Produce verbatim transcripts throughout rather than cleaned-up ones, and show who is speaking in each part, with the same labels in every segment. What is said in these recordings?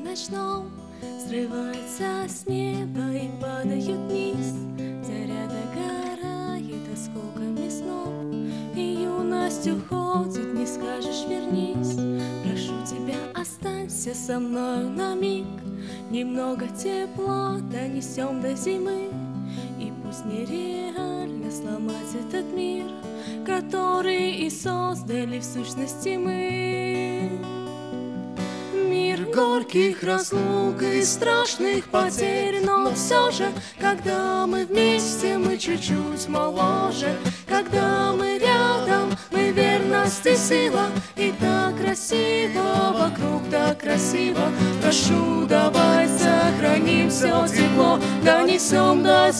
Speaker 1: ночном срывается с неба и падают вниз. Заря догорает осколками снов, и юность уходит, не скажешь вернись. Прошу тебя, останься со мною на миг, немного тепла донесем до зимы. И пусть нереально сломать этот мир, который и создали в сущности мы. Мир горьких разлук и страшных потерь, но все же, когда мы вместе, мы чуть-чуть моложе. Когда мы рядом, мы верность и сила, и так красиво, вокруг так красиво. Прошу, давай сохраним все тепло, донесем до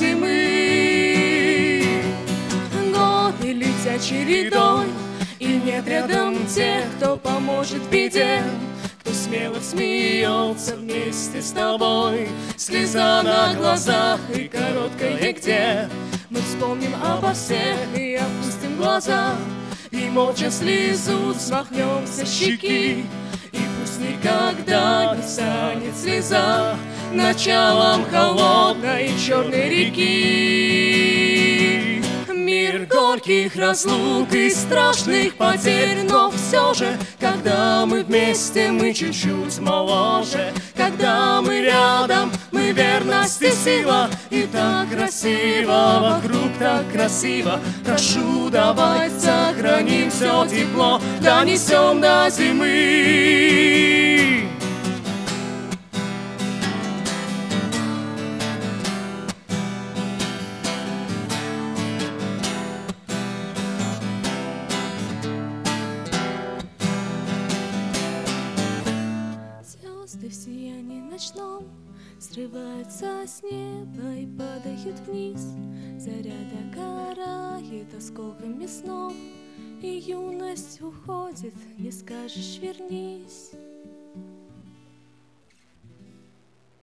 Speaker 1: зимы. Годы летят чередой, и нет рядом тех, кто поможет в беде, кто смело смеется вместе с тобой. Слеза на глазах и короткое где мы вспомним обо всех и опустим глаза, и молча слезу смахнем со щеки. И пусть никогда не станет слеза началом холодной черной реки. Мир горьких разлук и страшных потерь, но все же, когда мы вместе, мы чуть-чуть моложе. Когда мы рядом, мы верность и сила, и так красиво, вокруг так красиво. Прошу, давай сохраним все тепло, донесем до зимы. Звезды в сиянии ночном срываются с неба и падают вниз. Заря догорает осколками снов, и юность уходит, не скажешь вернись.